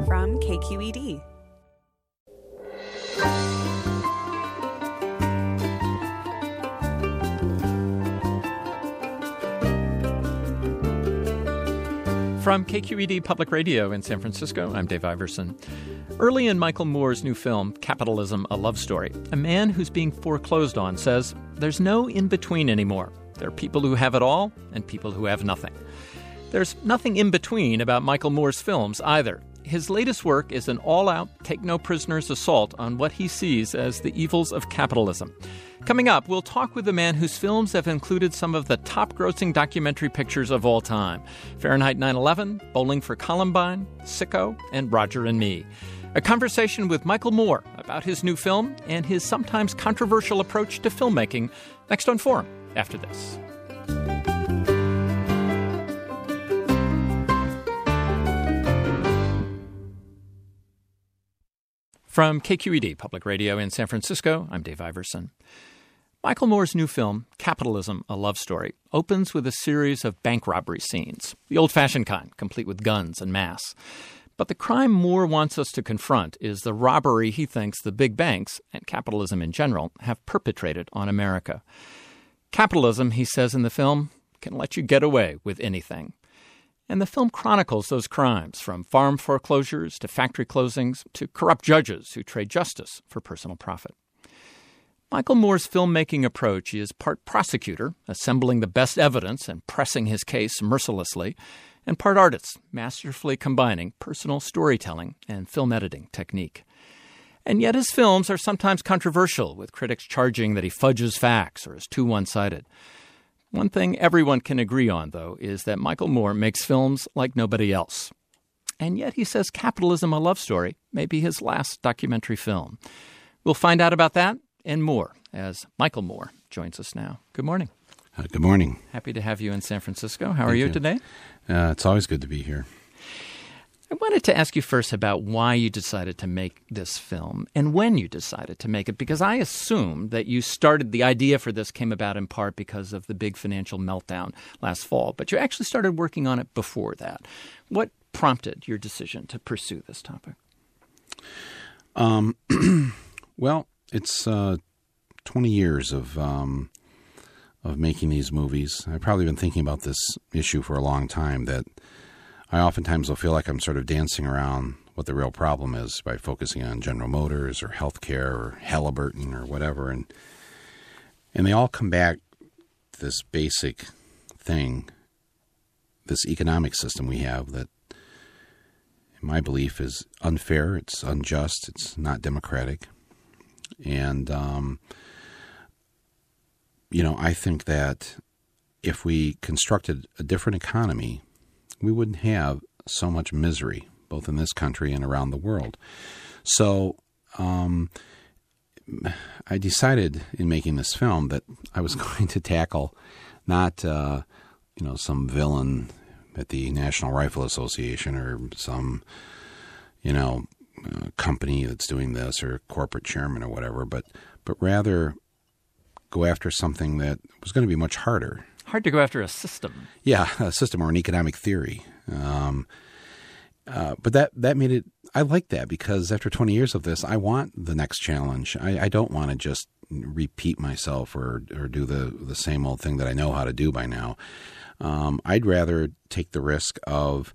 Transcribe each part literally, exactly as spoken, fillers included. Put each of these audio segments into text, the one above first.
from K Q E D. From K Q E D Public Radio in San Francisco, I'm Dave Iverson. Early in Michael Moore's new film, Capitalism, A Love Story, a man who's being foreclosed on says there's no in-between anymore. There are people who have it all and people who have nothing. There's nothing in between about Michael Moore's films either. His latest work is an all-out, take-no-prisoners assault on what he sees as the evils of capitalism. Coming up, we'll talk with a man whose films have included some of the top-grossing documentary pictures of all time: Fahrenheit nine eleven, Bowling for Columbine, Sicko, and Roger and Me. A conversation with Michael Moore about his new film and his sometimes controversial approach to filmmaking, next on Forum, after this. From K Q E D Public Radio in San Francisco, I'm Dave Iverson. Michael Moore's new film, Capitalism, A Love Story, opens with a series of bank robbery scenes, the old-fashioned kind, complete with guns and masks. But the crime Moore wants us to confront is the robbery he thinks the big banks, and capitalism in general, have perpetrated on America. Capitalism, he says in the film, can let you get away with anything. And the film chronicles those crimes, from farm foreclosures to factory closings to corrupt judges who trade justice for personal profit. Michael Moore's filmmaking approach is part prosecutor, assembling the best evidence and pressing his case mercilessly, and part artist, masterfully combining personal storytelling and film editing technique. And yet his films are sometimes controversial, with critics charging that he fudges facts or is too one-sided. One thing everyone can agree on, though, is that Michael Moore makes films like nobody else. And yet he says Capitalism, A Love Story may be his last documentary film. We'll find out about that and more as Michael Moore joins us now. Good morning. Uh, good morning. Happy to have you in San Francisco. How Thank are you, you. today? Uh, it's always good to be here. I wanted to ask you first about why you decided to make this film and when you decided to make it, because I assume that you started, the idea for this came about in part because of the big financial meltdown last fall, but you actually started working on it before that. What prompted your decision to pursue this topic? Um, well, it's uh, twenty years of um, of making these movies. I've probably been thinking about this issue for a long time, that I oftentimes will feel like I'm sort of dancing around what the real problem is by focusing on General Motors or healthcare or Halliburton or whatever. And and they all come back to this basic thing, this economic system we have that, in my belief, is unfair, it's unjust, it's not democratic. And, um, you know, I think that if we constructed a different economy, we wouldn't have so much misery, both in this country and around the world. So um, I decided in making this film that I was going to tackle not, uh, you know, some villain at the National Rifle Association or some, you know, uh, company that's doing this or corporate chairman or whatever, but but rather go after something that was going to be much harder. Hard to go after a system. Yeah, a system or an economic theory. Um, uh, but that, that made it – I like that because after twenty years of this, I want the next challenge. I, I don't want to just repeat myself or or do the, the same old thing that I know how to do by now. Um, I'd rather take the risk of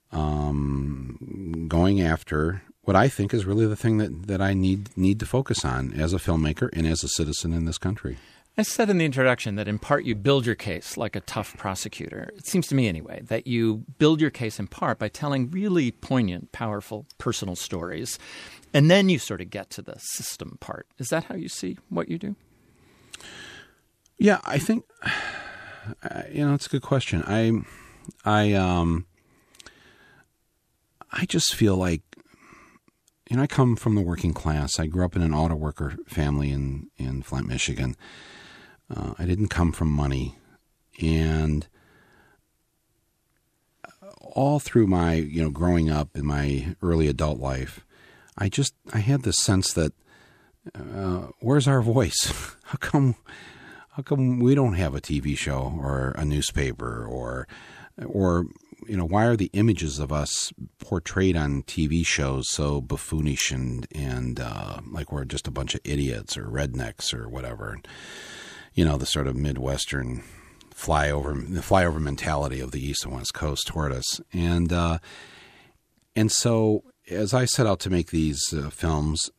um, going after what I think is really the thing that, that I need need to focus on as a filmmaker and as a citizen in this country. I said in the introduction that in part you build your case like a tough prosecutor. It seems to me anyway that you build your case in part by telling really poignant, powerful, personal stories. And then you sort of get to the system part. Is that how you see what you do? Yeah, I think, uh, you know, it's a good question. I, I, um, I just feel like, you know, I come from the working class. I grew up in an auto worker family in, in Flint, Michigan. Uh, I didn't come from money, and all through my, you know, growing up in my early adult life, I just, I had this sense that, uh, where's our voice? How come, how come we don't have a T V show or a newspaper or, or you know, why are the images of us portrayed on T V shows so buffoonish and and uh, like we're just a bunch of idiots or rednecks or whatever? And, you know, the sort of Midwestern flyover, the flyover mentality of the East and West Coast toward us. And uh, and so as I set out to make these uh, films,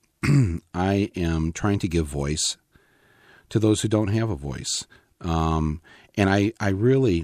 I am trying to give voice to those who don't have a voice. Um, and I, I really,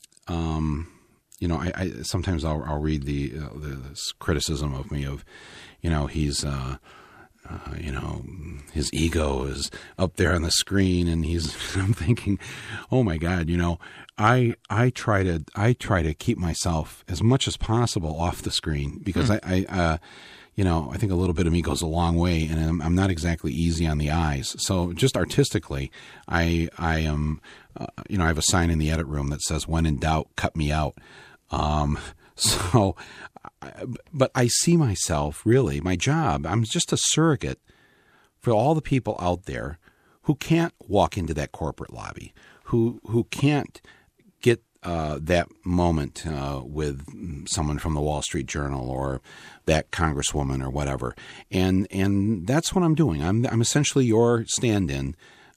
um, you know, I, I sometimes I'll, I'll read the, uh, the this criticism of me of, you know, he's, uh, uh, you know, his ego is up there on the screen, and he's. I'm thinking, oh my God, you know, I I try to I try to keep myself as much as possible off the screen because mm. I. I uh, You know, I think a little bit of me goes a long way, and I'm, I'm not exactly easy on the eyes. So just artistically, I I am, uh, you know, I have a sign in the edit room that says, "When in doubt, cut me out." Um, so, but I see myself really, my job, I'm just a surrogate for all the people out there who can't walk into that corporate lobby, who who can't get Uh, that moment uh, with someone from the Wall Street Journal or that congresswoman or whatever, and and that's what I'm doing. I'm I'm essentially your stand-in,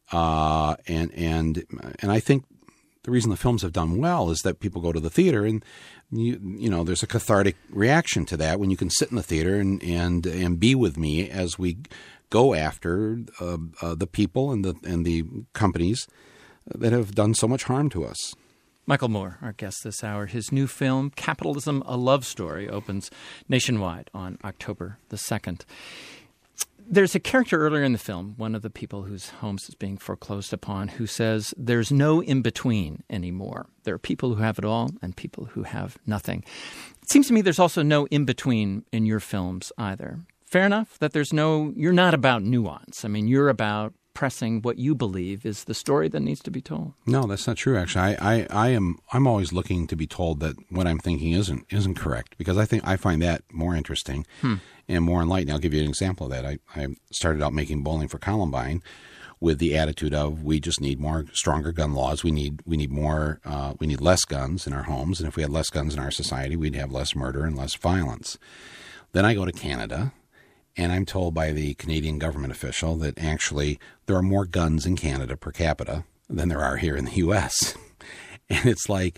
uh, and and and I think the reason the films have done well is that people go to the theater and you you know there's a cathartic reaction to that when you can sit in the theater and and and be with me as we go after uh, uh, the people and the and the companies that have done so much harm to us. Michael Moore, our guest this hour. His new film, Capitalism, A Love Story, opens nationwide on October the second. There's a character earlier in the film, one of the people whose homes is being foreclosed upon, who says there's no in-between anymore. There are people who have it all and people who have nothing. It seems to me there's also no in-between in your films either. Fair enough that there's no – you're not about nuance. I mean, you're about pressing what you believe is the story that needs to be told. No, that's not true. Actually, I, I, I am I'm always looking to be told that what I'm thinking isn't isn't correct, because I think I find that more interesting hmm. and more enlightening. I'll give you an example of that. I, I started out making Bowling for Columbine with the attitude of we just need more stronger gun laws. We need we need more uh, we need less guns in our homes, and if we had less guns in our society, we'd have less murder and less violence. Then I go to Canada. And I'm told by the Canadian government official that actually there are more guns in Canada per capita than there are here in the U S And it's like,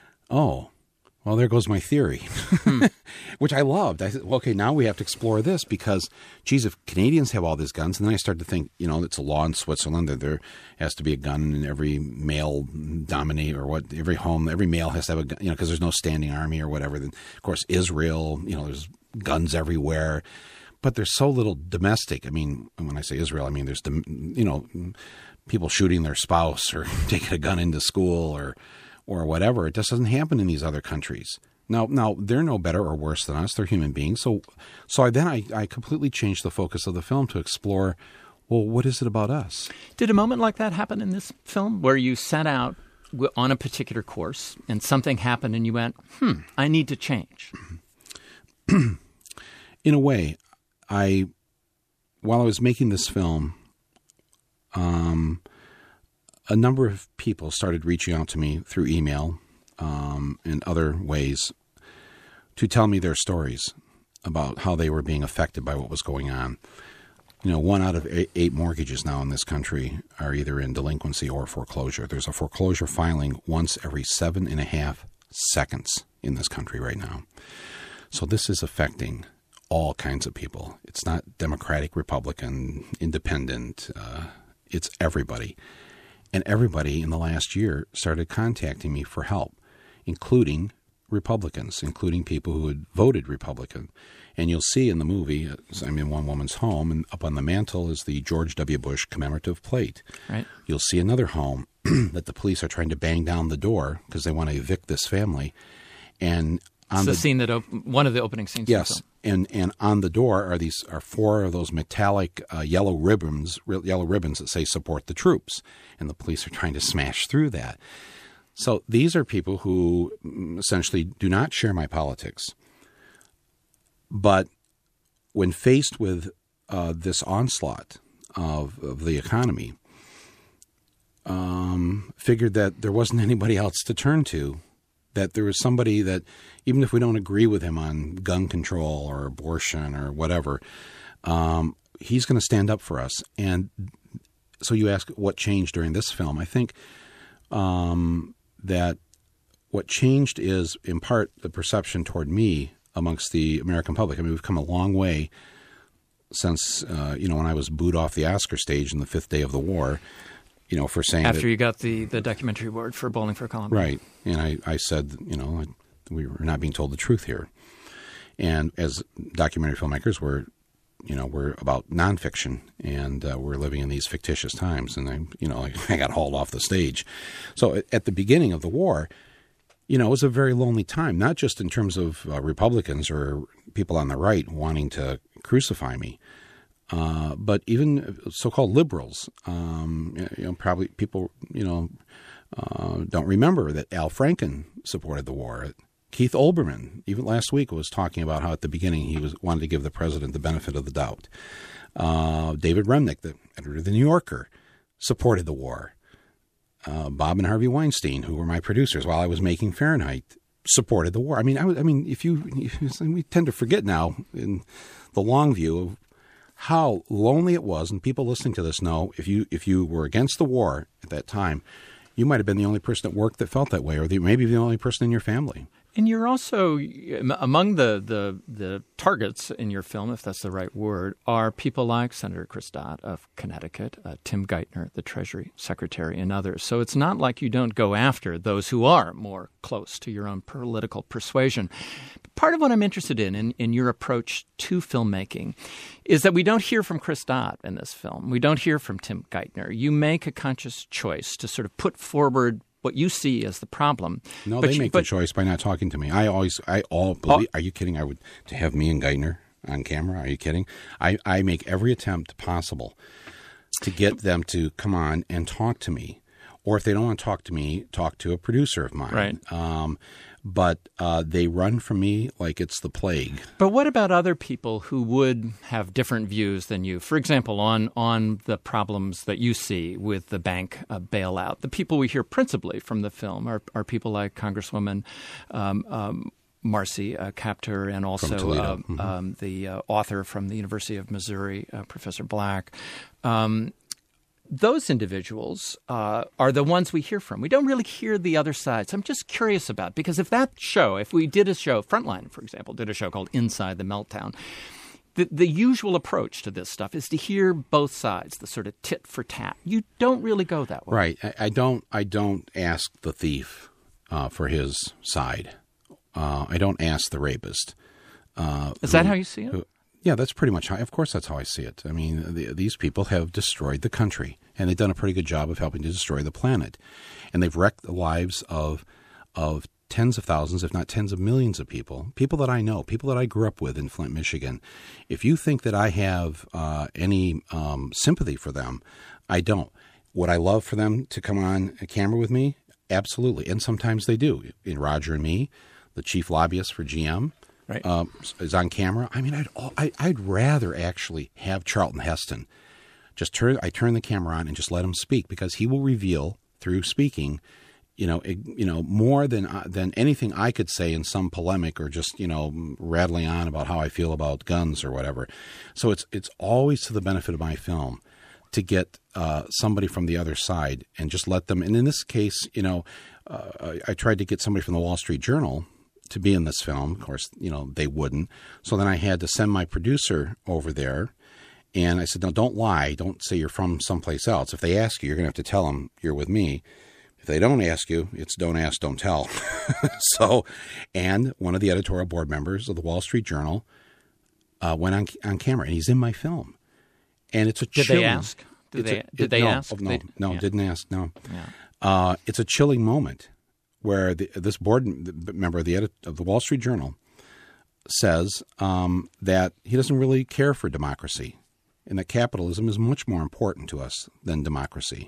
oh, well, there goes my theory, hmm. which I loved. I said, well, okay, now we have to explore this because, geez, if Canadians have all these guns, and then I started to think, you know, it's a law in Switzerland that there has to be a gun in every male dominate or what, every home, every male has to have a gun, you know, because there's no standing army or whatever. Then, of course, Israel, you know, there's guns everywhere. But there's so little domestic. I mean, when I say Israel, I mean there's, you know, people shooting their spouse or taking a gun into school or or whatever. It just doesn't happen in these other countries. Now, now they're no better or worse than us. They're human beings. So, so I, then I, I completely changed the focus of the film to explore, well, what is it about us? Did a moment like that happen in this film where you set out on a particular course and something happened and you went, hmm, I need to change? In a way. I, while I was making this film, um, a number of people started reaching out to me through email um, and other ways to tell me their stories about how they were being affected by what was going on. You know, one out of eight, eight mortgages now in this country are either in delinquency or foreclosure. There's a foreclosure filing once every seven and a half seconds in this country right now. So this is affecting all kinds of people. It's not Democratic, Republican, Independent. Uh, it's everybody. And everybody in the last year started contacting me for help, including Republicans, including people who had voted Republican. And you'll see in the movie, I'm in one woman's home, and up on the mantle is the George W. Bush commemorative plate. Right. You'll see another home that the police are trying to bang down the door because they want to evict this family. And on it's the, the scene that op- one of the opening scenes. Yes. Of the film. And and on the door are these are four of those metallic uh, yellow ribbons, yellow ribbons that say "Support the troops," and the police are trying to smash through that. So these are people who essentially do not share my politics, but when faced with uh, this onslaught of, of the economy, um, figured that there wasn't anybody else to turn to that there is somebody that, even if we don't agree with him on gun control or abortion or whatever, um, he's going to stand up for us. And so you ask what changed during this film. I think um, that what changed is, in part, the perception toward me amongst the American public. I mean, we've come a long way since, uh, you know, when I was booed off the Oscar stage in the fifth day of the war, you know, for saying After that, you got the, the documentary award for Bowling for Columbine. Right. And I, I said, you know, we were not being told the truth here. And as documentary filmmakers, we're, you know, we're about nonfiction, and uh, we're living in these fictitious times. And I, you know, I got hauled off the stage. So at the beginning of the war, you know, it was a very lonely time, not just in terms of uh, Republicans or people on the right wanting to crucify me, uh, but even so-called liberals. Um, you know, probably people, you know, uh, don't remember that Al Franken supported the war. Keith Olbermann, even last week, was talking about how at the beginning he was wanted to give the president the benefit of the doubt. Uh, David Remnick, the editor of The New Yorker, supported the war. Uh, Bob and Harvey Weinstein, who were my producers while I was making Fahrenheit, supported the war. I mean, I, I mean, if you, if, we tend to forget now in the long view of how lonely it was, and people listening to this know if you if you were against the war at that time, you might have been the only person at work that felt that way, or the, maybe the only person in your family. And you're also, among the, the, the targets in your film, if that's the right word, are people like Senator Chris Dodd of Connecticut, uh, Tim Geithner, the Treasury Secretary, and others. So it's not like you don't go after those who are more close to your own political persuasion. But part of what I'm interested in, in, in your approach to filmmaking, is that we don't hear from Chris Dodd in this film. We don't hear from Tim Geithner. You make a conscious choice to sort of put forward what you see as the problem. No, but they you, make but, the choice by not talking to me. I always, I all believe. Oh, are you kidding? I would to have me and Geithner on camera. Are you kidding? I, I make every attempt possible to get them to come on and talk to me, or if they don't want to talk to me, talk to a producer of mine. Right. Um, but uh, they run from me like it's the plague. But what about other people who would have different views than you? For example, on on the problems that you see with the bank uh, bailout. The people we hear principally from the film are, are people like Congresswoman um, um, Marcy uh, Kaptur, and also uh, mm-hmm. um, the uh, author from the University of Missouri, uh, Professor Black. Um, Those individuals uh, are the ones we hear from. We don't really hear the other side. So I'm just curious about, because if that show, if we did a show, Frontline, for example, did a show called Inside the Meltdown, the, the usual approach to this stuff is to hear both sides, the sort of tit for tat. You don't really go that way. Right. I, I don't I don't ask the thief uh, for his side. Uh, I don't ask the rapist. Uh, is who, that how you see it? Who, Yeah, that's pretty much how – of course that's how I see it. I mean, the, these people have destroyed the country, and they've done a pretty good job of helping to destroy the planet. And they've wrecked the lives of of tens of thousands, if not tens of millions of people, people that I know, people that I grew up with in Flint, Michigan. If you think that I have uh, any um, sympathy for them, I don't. Would I love for them to come on a camera with me? Absolutely. And sometimes they do. In Roger and Me, the chief lobbyist for G M – Right. Uh, is on camera. I mean, I'd I, I'd rather actually have Charlton Heston just turn. I turn the camera on and just let him speak, because he will reveal through speaking, you know, it, you know, more than uh, than anything I could say in some polemic or just you know rattling on about how I feel about guns or whatever. So it's it's always to the benefit of my film to get uh, somebody from the other side and just let them. And in this case, you know, uh, I, I tried to get somebody from the Wall Street Journal to be in this film. Of course, you know, they wouldn't. So then I had to send my producer over there, and I said, no, don't lie. Don't say you're from someplace else. If they ask you, you're going to have to tell them you're with me. If they don't ask you, it's don't ask, don't tell. So, and one of the editorial board members of the Wall Street Journal uh, went on on camera, and he's in my film. And it's a Did chilling, they ask? Did they, a, did it, they no, ask? No, they, no, yeah. didn't ask, no. Yeah. Uh, it's a chilling moment where the, this board member of the, edit, of the Wall Street Journal says um, that he doesn't really care for democracy, and that capitalism is much more important to us than democracy.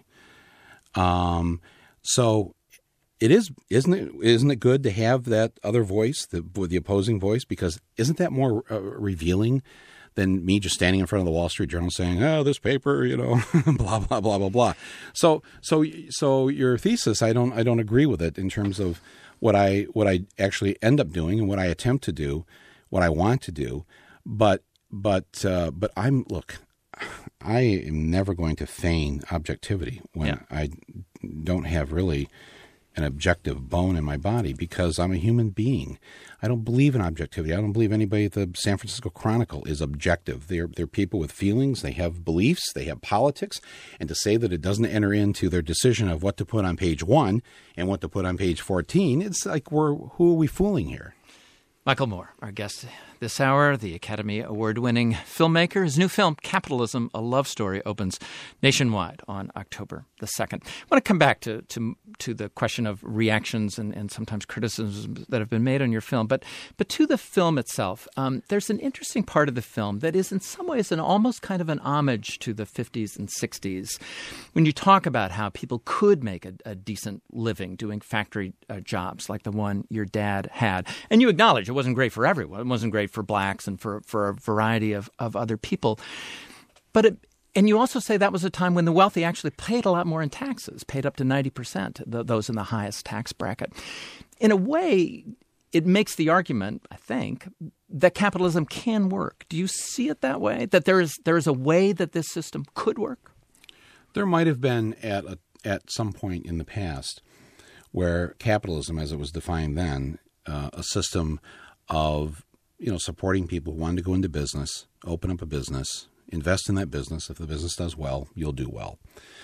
Um, so it is, isn't it? Isn't it good to have that other voice, the the opposing voice? Because isn't that more uh, revealing than me just standing in front of the Wall Street Journal saying, "Oh, this paper, you know, blah blah blah blah blah." So so so your thesis, I don't I don't agree with it in terms of what I what I actually end up doing and what I attempt to do, what I want to do, but but uh, but I'm look. I am never going to feign objectivity when yeah. I don't have really an objective bone in my body because I'm a human being. I don't believe in objectivity. I don't believe anybody at the San Francisco Chronicle is objective. They're, they're people with feelings. They have beliefs. They have politics. And to say that it doesn't enter into their decision of what to put on page one and what to put on page fourteen, it's like we're who are we fooling here? Michael Moore, our guest this hour, the Academy Award-winning filmmaker. His new film, Capitalism, A Love Story, opens nationwide on October the second. I want to come back to to, to the question of reactions and, and sometimes criticisms that have been made on your film. But but to the film itself, um, there's an interesting part of the film that is in some ways an almost kind of an homage to the fifties and sixties. When you talk about how people could make a, a decent living doing factory uh, jobs like the one your dad had. And you acknowledge it wasn't great for everyone. It wasn't great for blacks and for, for a variety of, of other people. But it, and you also say that was a time when the wealthy actually paid a lot more in taxes, paid up to ninety percent, the, those in the highest tax bracket. In a way, it makes the argument, I think, that capitalism can work. Do you see it that way, that there is there is a way that this system could work? There might have been at a, at some point in the past where capitalism, as it was defined then, uh, a system of you know, supporting people who wanted to go into business, open up a business, invest in that business. If the business does well, you'll do well.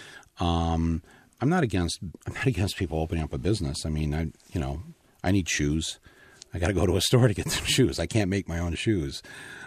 Um, I'm not against. I'm not against people opening up a business. I mean, I you know, I need shoes. I got to go to a store to get some shoes. I can't make my own shoes.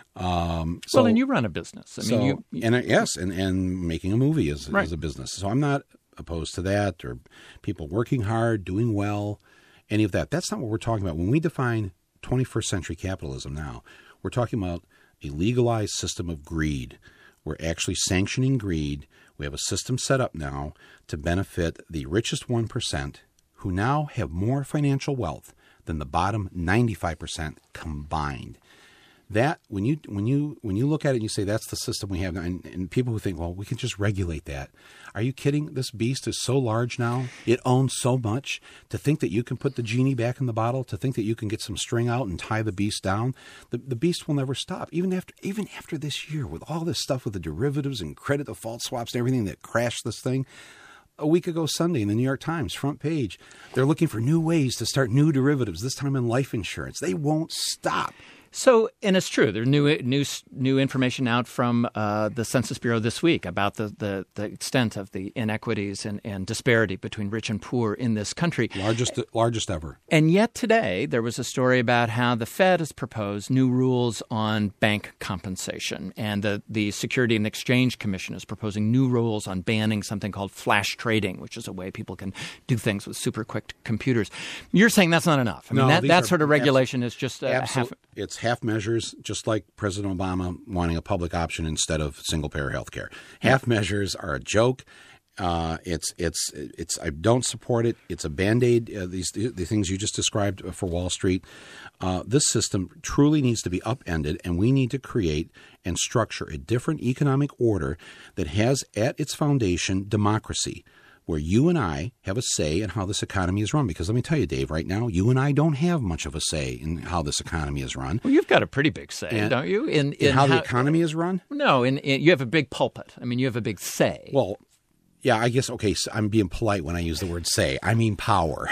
Um, so, well, and you run a business. I so, mean, you, you and uh, yes, and, and making a movie is right. is a business. So I'm not opposed to that or people working hard, doing well, any of that. That's not what we're talking about when we define twenty-first century capitalism now. We're talking about a legalized system of greed. We're actually sanctioning greed. We have a system set up now to benefit the richest one percent who now have more financial wealth than the bottom ninety-five percent combined. That when you when you when you look at it and you say that's the system we have now, and, and people who think, well, we can just regulate that. Are you kidding? This beast is so large now. It owns so much. To think that you can put the genie back in the bottle, to think that you can get some string out and tie the beast down, the, the beast will never stop. Even after even after this year, with all this stuff with the derivatives and credit default swaps and everything that crashed this thing. A week ago Sunday in the New York Times front page, they're looking for new ways to start new derivatives, this time in life insurance. They won't stop. So, and it's true. There's new new new information out from uh, the Census Bureau this week about the, the, the extent of the inequities and, and disparity between rich and poor in this country. Largest largest ever. And yet today there was a story about how the Fed has proposed new rules on bank compensation, and the, the Security and Exchange Commission is proposing new rules on banning something called flash trading, which is a way people can do things with super quick computers. You're saying that's not enough. I mean, no, that, that are, sort of regulation is just a absolute, half. It's half measures, just like President Obama wanting a public option instead of single-payer health care. Half measures are a joke. Uh, it's it's it's. I don't support it. It's a Band-Aid. Uh, these the things you just described for Wall Street. Uh, this system truly needs to be upended, and we need to create and structure a different economic order that has at its foundation democracy, where you and I have a say in how this economy is run. Because let me tell you, Dave, right now, you and I don't have much of a say in how this economy is run. Well, you've got a pretty big say, and, don't you? In, in, in how, how the economy is run? No, in, in you have a big pulpit. I mean, you have a big say. Well, yeah, I guess, okay, so I'm being polite when I use the word say. I mean power.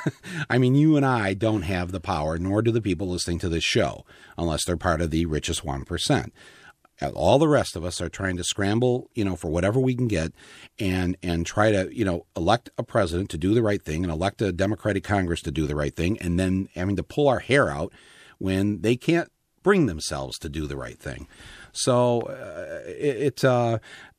I mean, you and I don't have the power, nor do the people listening to this show, unless they're part of the richest one percent. All the rest of us are trying to scramble, you know, for whatever we can get and and try to, you know, elect a president to do the right thing and elect a Democratic Congress to do the right thing, and then having to pull our hair out when they can't bring themselves to do the right thing. So uh, it, it uh,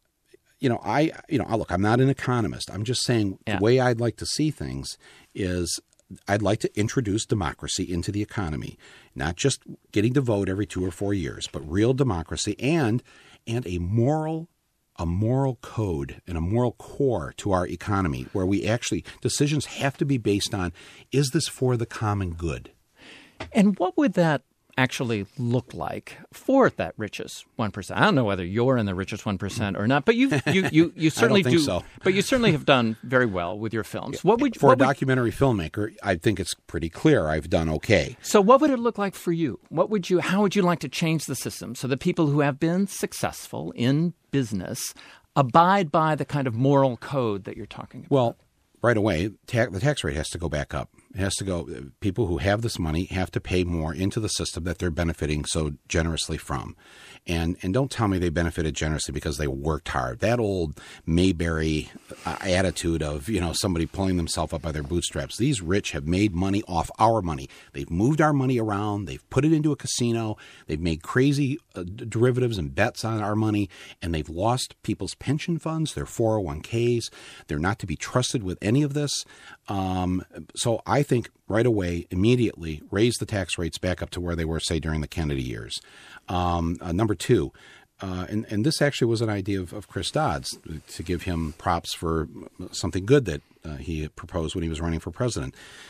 you know, I, you know, look, I'm not an economist. I'm just saying yeah. the way I'd like to see things is I'd like to introduce democracy into the economy, not just getting to vote every two or four years, but real democracy and and a moral a moral code and a moral core to our economy where we actually decisions have to be based on, is this for the common good? And what would that actually look like for that richest one percent? I don't know whether you're in the richest one percent or not, but you you you, you certainly I don't think do. So. But you certainly have done very well with your films. What would for what a would, documentary filmmaker? I think it's pretty clear I've done okay. So what would it look like for you? What would you? How would you like to change the system so that people who have been successful in business abide by the kind of moral code that you're talking about? Well, right away, ta- the tax rate has to go back up. It has to go. People who have this money have to pay more into the system that they're benefiting so generously from. And and don't tell me they benefited generously because they worked hard. That old Mayberry uh, attitude of, you know, somebody pulling themselves up by their bootstraps. These rich have made money off our money. They've moved our money around. They've put it into a casino. They've made crazy uh, derivatives and bets on our money. And they've lost people's pension funds, their four oh one k's. They're not to be trusted with any of this. Um, so I think right away, immediately, raise the tax rates back up to where they were, say, during the Kennedy years. Um, uh, number two, uh, and, and this actually was an idea of, of Chris Dodd's, to give him props for something good that uh, he proposed when he was running for president.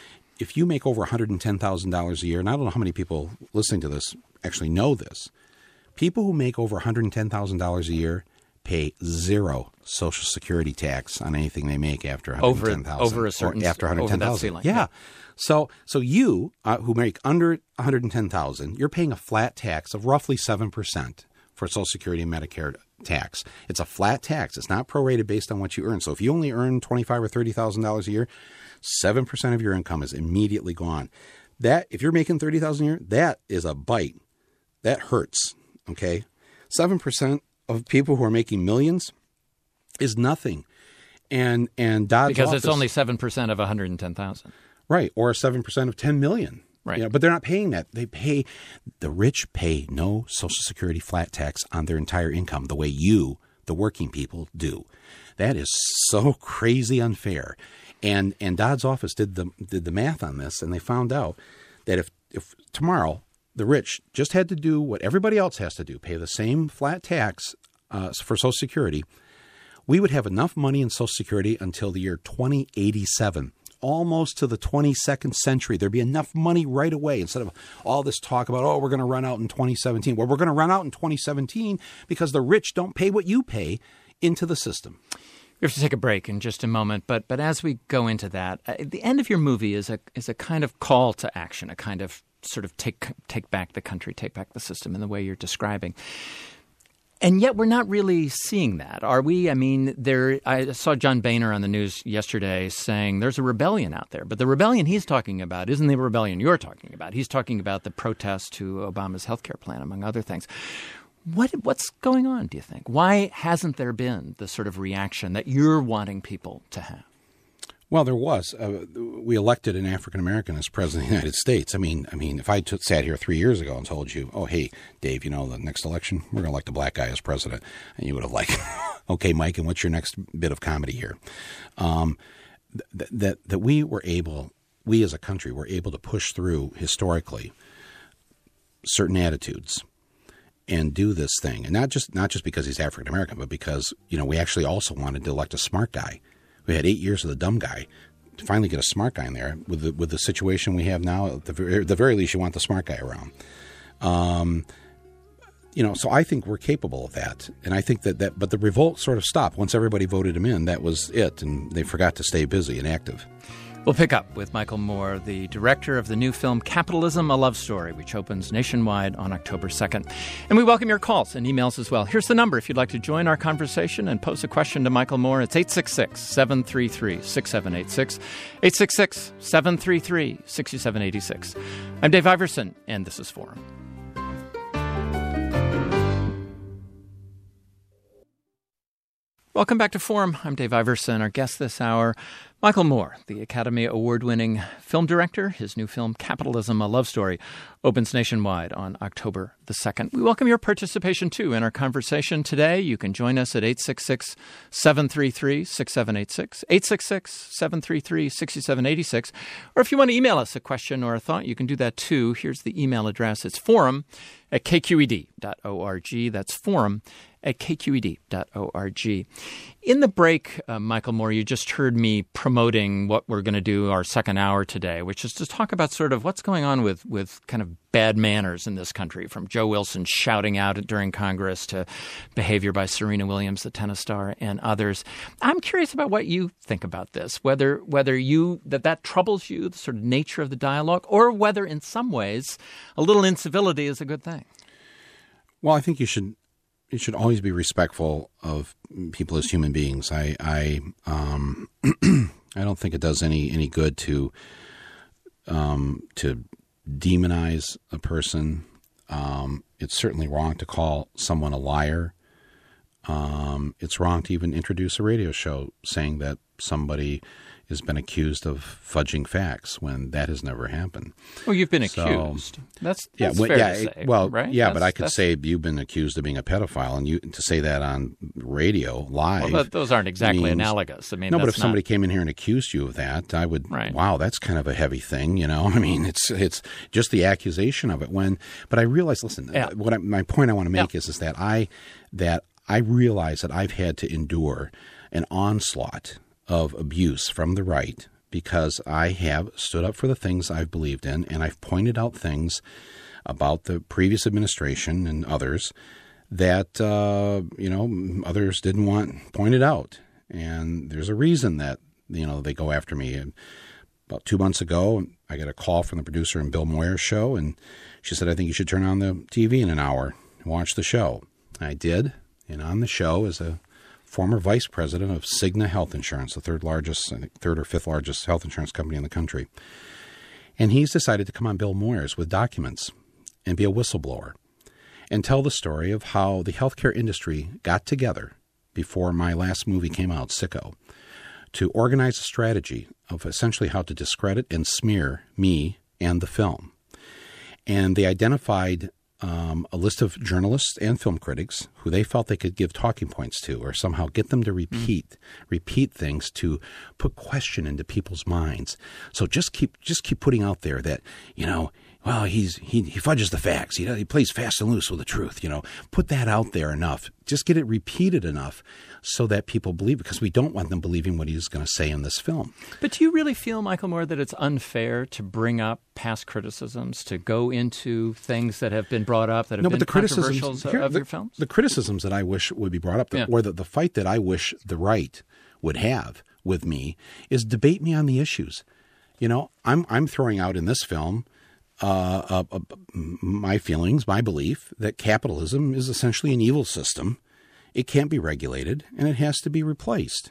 If you make over one hundred ten thousand dollars a year, and I don't know how many people listening to this actually know this, people who make over one hundred ten thousand dollars a year pay zero Social Security tax on anything they make after one hundred ten thousand dollars. Over, over a certain after one hundred ten thousand dollars. Yeah. yeah. So so you, uh, who make under one hundred ten thousand dollars, you're paying a flat tax of roughly seven percent for Social Security and Medicare tax. It's a flat tax. It's not prorated based on what you earn. So if you only earn twenty-five thousand dollars or thirty thousand dollars a year, seven percent of your income is immediately gone. That, if you're making thirty thousand dollars a year, that is a bite. That hurts, okay? seven percent of people who are making millions is nothing. And and Dodd's Because office, it's only seven percent of one hundred ten thousand. Right, or seven percent of ten million. Right. You know, but they're not paying that. They pay, the rich pay no Social Security flat tax on their entire income the way you, the working people, do. That is so crazy unfair. And and Dodd's office did the did the math on this, and they found out that if, if tomorrow the rich just had to do what everybody else has to do, pay the same flat tax uh, for Social Security, we would have enough money in Social Security until the year twenty eighty-seven. Almost to the twenty-second century. There'd be enough money right away instead of all this talk about, oh, we're going to run out in twenty seventeen. Well, we're going to run out in twenty seventeen because the rich don't pay what you pay into the system. We have to take a break in just a moment, but but as we go into that, uh, the end of your movie is a is a kind of call to action, a kind of sort of take take back the country, take back the system in the way you're describing. And yet we're not really seeing that, are we? I mean, there. I saw John Boehner on the news yesterday saying there's a rebellion out there. But the rebellion he's talking about isn't the rebellion you're talking about. He's talking about the protest to Obama's healthcare plan, among other things. What What's going on, do you think? Why hasn't there been the sort of reaction that you're wanting people to have? Well, there was. Uh, we elected an African American as president of the United States. I mean, I mean, if I t- sat here three years ago and told you, "Oh, hey, Dave, you know, the next election we're going to elect a black guy as president," and you would have like, "Okay, Mike, and what's your next bit of comedy here?" Um, th- that that we were able, we as a country were able to push through historically certain attitudes and do this thing, and not just not just because he's African American, but because you know we actually also wanted to elect a smart guy. We had eight years of the dumb guy. To finally get a smart guy in there with the with the situation we have now, at the very, at the very least, you want the smart guy around. Um, you know, so I think we're capable of that, and I think that, that. But the revolt sort of stopped once everybody voted him in. That was it, and they forgot to stay busy and active. We'll pick up with Michael Moore, the director of the new film Capitalism, A Love Story, which opens nationwide on October second. And we welcome your calls and emails as well. Here's the number if you'd like to join our conversation and pose a question to Michael Moore. It's eight six six, seven three three, six seven eight six, eight six six, seven three three, six seven eight six. I'm Dave Iverson, and this is Forum. Welcome back to Forum. I'm Dave Iverson. Our guest this hour, Michael Moore, the Academy Award-winning film director. His new film, Capitalism, A Love Story, opens nationwide on October the second. We welcome your participation, too, in our conversation today. You can join us at eight six six, seven three three, six seven eight six, eight six six, seven three three, six seven eight six. Or if you want to email us a question or a thought, you can do that, too. Here's the email address. It's forum at k q e d dot org. That's forum at k q e d dot org. In the break, uh, Michael Moore, you just heard me promoting what we're going to do our second hour today, which is to talk about sort of what's going on with, with kind of bad manners in this country, from Joe Wilson shouting out during Congress to behavior by Serena Williams, the tennis star, and others. I'm curious about what you think about this, whether whether you that that troubles you, the sort of nature of the dialogue, or whether in some ways a little incivility is a good thing. Well, I think you should you should always be respectful of people as human beings. I I um I don't think it does any any good to um to demonize a person. Um, it's certainly wrong to call someone a liar. Um, it's wrong to even introduce a radio show saying that somebody has been accused of fudging facts when that has never happened. Well, you've been So, accused. That's, Yeah, that's well, fair yeah, to it- say, well, right? yeah, but That's- I could that's- say you've been accused of being a pedophile, and you to say that on radio live. Well, but those aren't exactly means- analogous. I mean, no, but that's if somebody not, came in here and accused you of that, I would. Right. Wow, that's kind of a heavy thing, you know. I mean, it's it's just the accusation of it. When, but I realize, listen, Yeah. what I, my point I want to make Yeah. is is that I that I realize that I've had to endure an onslaught of abuse from the right because I have stood up for the things I've believed in, and I've pointed out things about the previous administration and others that, uh, you know, others didn't want pointed out. And there's a reason that, you know, they go after me. And about two months ago, I got a call from the producer in Bill Moyer's show, and she said, I think you should turn on the T V in an hour and watch the show. I did. And on the show is a former vice president of Cigna Health Insurance, the third largest, I think third or fifth largest health insurance company in the country. And he's decided to come on Bill Moyers with documents and be a whistleblower and tell the story of how the healthcare industry got together before my last movie came out, Sicko, to organize a strategy of essentially how to discredit and smear me and the film. And they identified um, a list of journalists and film critics who they felt they could give talking points to or somehow get them to repeat mm. repeat things to put question into people's minds. So just keep just keep putting out there that, you know, well, he's he, he fudges the facts. He, he plays fast and loose with the truth. You know, put that out there enough. Just get it repeated enough so that people believe, because we don't want them believing what he's going to say in this film. But do you really feel, Michael Moore, that it's unfair to bring up past criticisms, to go into things that have been brought up that have no, been but the criticisms controversials here, of the, your films? The criticisms that I wish would be brought up, Yeah. or the, the fight that I wish the right would have with me, is debate me on the issues. You know, I'm I'm throwing out in this film uh, uh, uh, my feelings, my belief that capitalism is essentially an evil system. It can't be regulated, and it has to be replaced.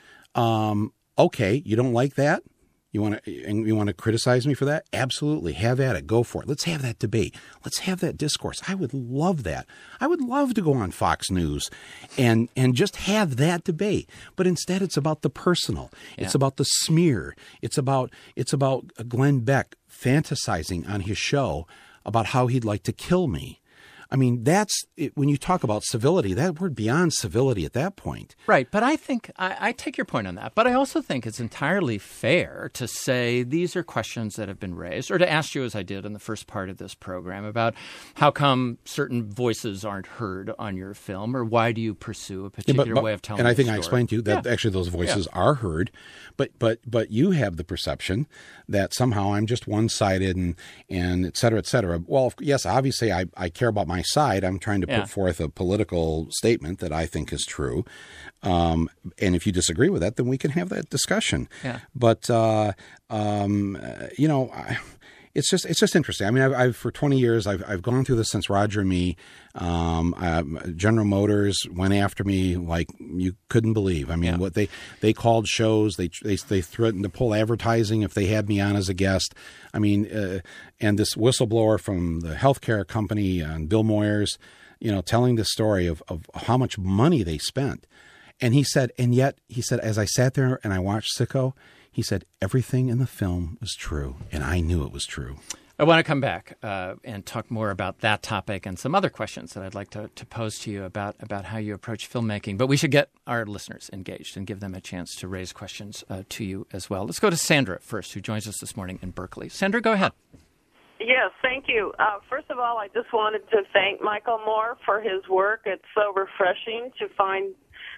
Um, okay, you don't like that? You want to and you want to criticize me for that? Absolutely, have at it. Go for it. Let's have that debate. Let's have that discourse. I would love that. I would love to go on Fox News and and just have that debate. But instead, it's about the personal. Yeah. It's about the smear. It's about it's about Glenn Beck fantasizing on his show about how he'd like to kill me. I mean, that's it, when you talk about civility, that we're beyond civility at that point. Right. But I think I, I take your point on that. But I also think it's entirely fair to say these are questions that have been raised, or to ask you, as I did in the first part of this program, about how come certain voices aren't heard on your film, or why do you pursue a particular Yeah, but, but, way of telling and I the think story? I explained to you that Yeah. actually those voices Yeah. are heard, but but but you have the perception that somehow I'm just one-sided and and et cetera, et cetera. Well, yes, obviously I, I care about my side. I'm trying to Yeah. put forth a political statement that I think is true. Um, and if you disagree with that, then we can have that discussion. Yeah. But, uh, um, uh, you know, I, it's just it's just interesting. I mean, I've, I've for twenty years, I've I've gone through this since Roger and Me. Um, uh, General Motors went after me like you couldn't believe. I mean, Yeah. what they they called shows, they they they threatened to pull advertising if they had me on as a guest. I mean, uh, and this whistleblower from the healthcare company and Bill Moyers, you know, telling the story of of how much money they spent. And he said, and yet he said, as I sat there and I watched Sicko, he said, everything in the film was true, and I knew it was true. I want to come back uh, and talk more about that topic and some other questions that I'd like to, to pose to you about, about how you approach filmmaking. But we should get our listeners engaged and give them a chance to raise questions uh, to you as well. Let's go to Sandra first, who joins us this morning in Berkeley. Sandra, go ahead. Yes, thank you. Uh, first of all, I just wanted to thank Michael Moore for his work. It's so refreshing to find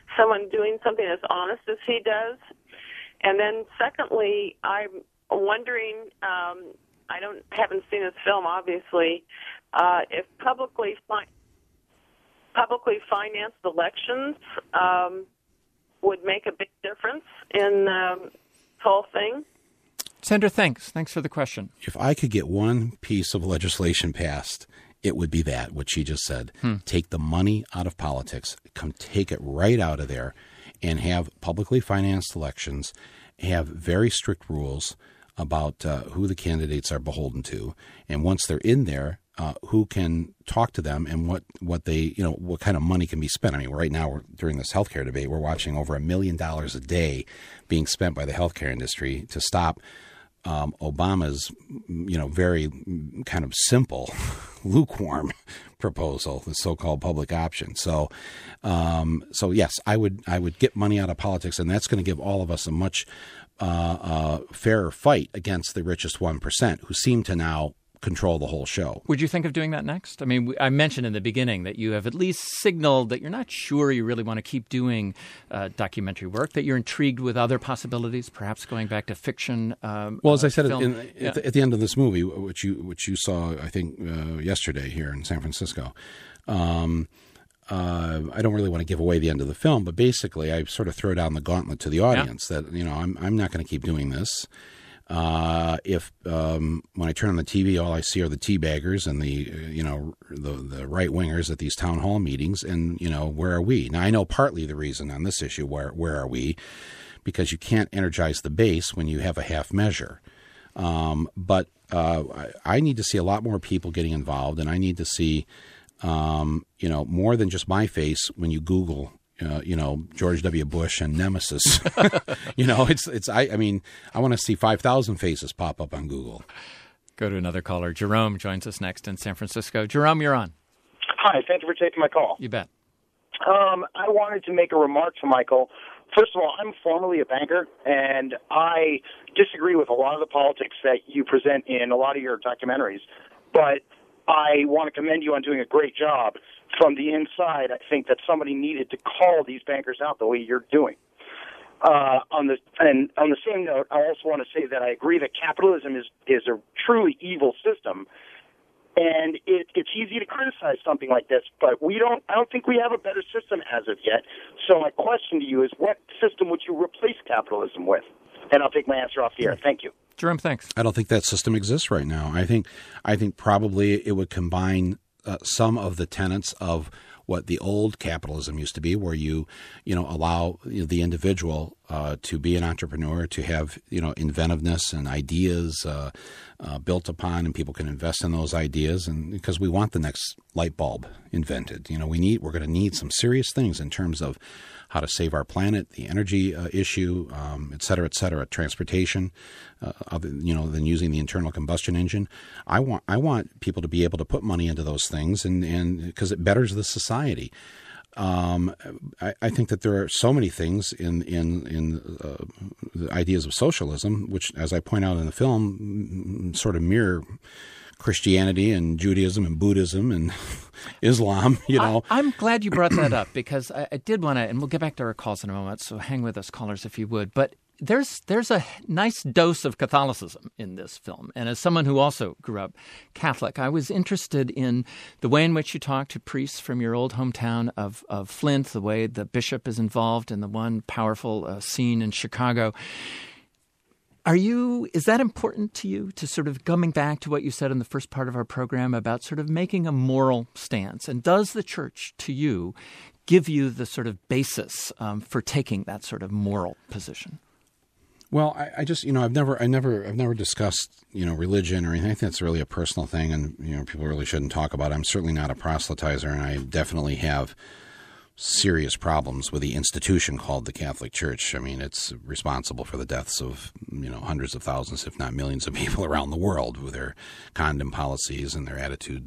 someone doing something as honest as he does? And then secondly, I'm wondering, um, I don't haven't seen this film, obviously, uh, if publicly fi- publicly financed elections um, would make a big difference in um, this whole thing. Senator, thanks. Thanks for the question. If I could get one piece of legislation passed, it would be that, what she just said. Hmm. Take the money out of politics, come take it right out of there, and have publicly financed elections, have very strict rules about uh, who the candidates are beholden to. And once they're in there, uh, who can talk to them and what, what they, you know, what kind of money can be spent. I mean, right now, we're, during this healthcare debate, we're watching over a million dollars a day being spent by the healthcare industry to stop um, Obama's, you know, very kind of simple, lukewarm proposal, the so-called public option. So, um, so yes, I would, I would get money out of politics, and that's going to give all of us a much uh, uh, fairer fight against the richest one percent, who seem to now control the whole show. Would you think of doing that next? I mean, I mentioned in the beginning that you have at least signaled that you're not sure you really want to keep doing uh, documentary work, that you're intrigued with other possibilities, perhaps going back to fiction. Um, well, as I said, film. in, yeah. at, the, at the end of this movie, which you which you saw, I think, uh, yesterday here in San Francisco, um, uh, I don't really want to give away the end of the film, but basically, I sort of throw down the gauntlet to the audience yeah. that, you know, I'm I'm not going to keep doing this. Uh, if um, when I turn on the T V, all I see are the teabaggers and the uh, you know the the right wingers at these town hall meetings, and you know where are we? Now I know partly the reason on this issue where where are we, because you can't energize the base when you have a half measure. Um, but uh, I, I need to see a lot more people getting involved, and I need to see um, you know more than just my face when you Google. Uh, you know, George W. Bush and Nemesis. you know, it's it's. I, I mean, I want to see five thousand faces pop up on Google. Go to another caller. Jerome joins us next in San Francisco. Jerome, you're on. Hi, thank you for taking my call. You bet. Um, I wanted to make a remark to Michael. First of all, I'm formerly a banker, and I disagree with a lot of the politics that you present in a lot of your documentaries. But I want to commend you on doing a great job. From the inside, I think that somebody needed to call these bankers out the way you're doing. Uh, on the and on the same note, I also want to say that I agree that capitalism is is a truly evil system, and it, it's easy to criticize something like this. But we don't. I don't think we have a better system as of yet. So my question to you is, what system would you replace capitalism with? And I'll take my answer off the air. Thank you. Jerome, thanks. I don't think that system exists right now. I think I think probably it would combine Uh, some of the tenets of what the old capitalism used to be, where you, you know, allow you know, the individual uh, to be an entrepreneur, to have, you know, inventiveness and ideas uh, uh, built upon, and people can invest in those ideas, and because we want the next light bulb invented. You know, we need, we're going to need some serious things in terms of how to save our planet, the energy uh, issue, um, et cetera, et cetera, transportation, uh, other, you know, than using the internal combustion engine. I want I want people to be able to put money into those things, and and because it betters the society. Um, I, I think that there are so many things in in in uh, the ideas of socialism, which, as I point out in the film, sort of mirror Christianity and Judaism and Buddhism and Islam, you know. I, I'm glad you brought that up, because I, I did want to, and we'll get back to our calls in a moment, so hang with us, callers, if you would. But there's there's a nice dose of Catholicism in this film. And as someone who also grew up Catholic, I was interested in the way in which you talk to priests from your old hometown of, of Flint, the way the bishop is involved in the one powerful uh, scene in Chicago. Are you, is that important to you, to sort of coming back to what you said in the first part of our program about sort of making a moral stance? And does the church, to you, give you the sort of basis um, for taking that sort of moral position? Well, I, I just, you know, I've never, I never, I've never discussed, you know, religion or anything. I think that's really a personal thing, and, you know, people really shouldn't talk about it. I'm certainly not a proselytizer, and I definitely have serious problems with the institution called the Catholic Church. I mean, it's responsible for the deaths of, you know, hundreds of thousands, if not millions of people around the world with their condom policies and their attitude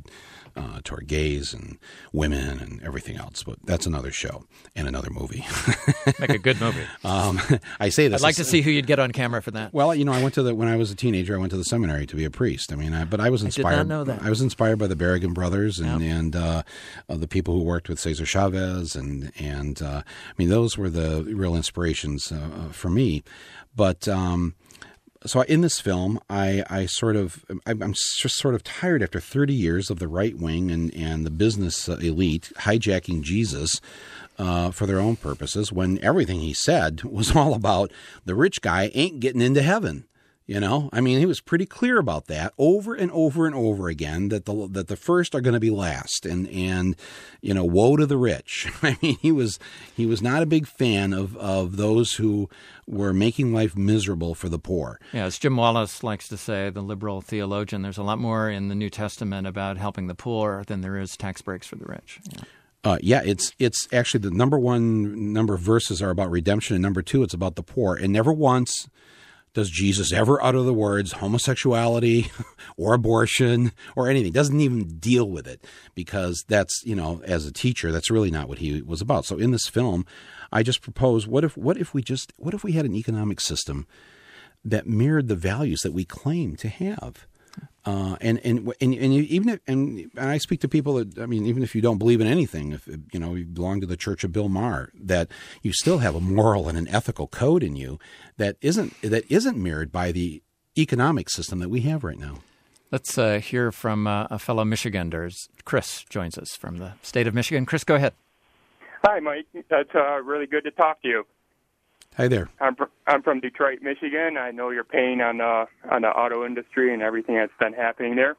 uh, toward gays and women and everything else. But that's another show and another movie. Make a good movie. um, I say this. I'd like to see who you'd get on camera for that. Well, you know, I went to the when I was a teenager. I went to the seminary to be a priest. I mean, I, but I was inspired. I did not know that. I was inspired by the Berrigan brothers and Yep. and uh, uh, the people who worked with Cesar Chavez and and uh, I mean, those were the real inspirations uh, for me. But um, so in this film, I, I sort of I'm just sort of tired after thirty years of the right wing and and the business elite hijacking Jesus uh, for their own purposes, when everything he said was all about the rich guy ain't getting into heaven. You know, I mean, he was pretty clear about that over and over and over again, that the that the first are going to be last, and and you know, woe to the rich. I mean, he was he was not a big fan of of those who were making life miserable for the poor. Yeah, as Jim Wallace likes to say, the liberal theologian, there's a lot more in the New Testament about helping the poor than there is tax breaks for the rich. Yeah. Uh, yeah, it's it's actually the number one number of verses are about redemption, and number two, it's about the poor, and never once does Jesus ever utter the words homosexuality or abortion or anything. He doesn't even deal with it, because that's, you know, as a teacher, that's really not what he was about. So in this film, I just propose, what if what if we just what if we had an economic system that mirrored the values that we claim to have? Uh, and, and and and even if, and, and I speak to people that, I mean, even if you don't believe in anything, if you know you belong to the Church of Bill Maher, that you still have a moral and an ethical code in you that isn't that isn't mirrored by the economic system that we have right now. Let's uh, hear from uh, a fellow Michiganders. Chris joins us from the state of Michigan. Chris, go ahead. Hi, Mike. That's uh, really good to talk to you. Hi there. I'm fr- I'm from Detroit, Michigan. I know your pain on uh, on the auto industry and everything that's been happening there.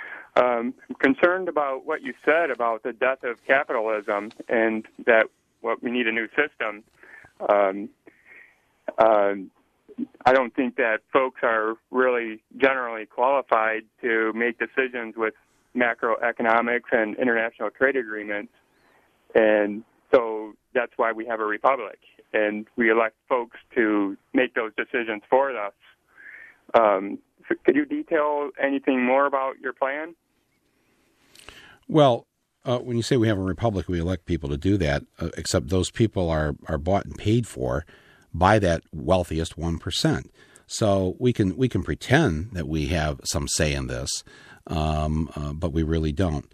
Um, I'm concerned about what you said about the death of capitalism and that what we need a new system. Um, uh, I don't think that folks are really generally qualified to make decisions with macroeconomics and international trade agreements, and so that's why we have a republic, and we elect folks to make those decisions for us. Um, so could you detail anything more about your plan? Well, uh, when you say we have a republic, we elect people to do that, uh, except those people are, are bought and paid for by that wealthiest one percent. So we can we can pretend that we have some say in this, um, uh, but we really don't.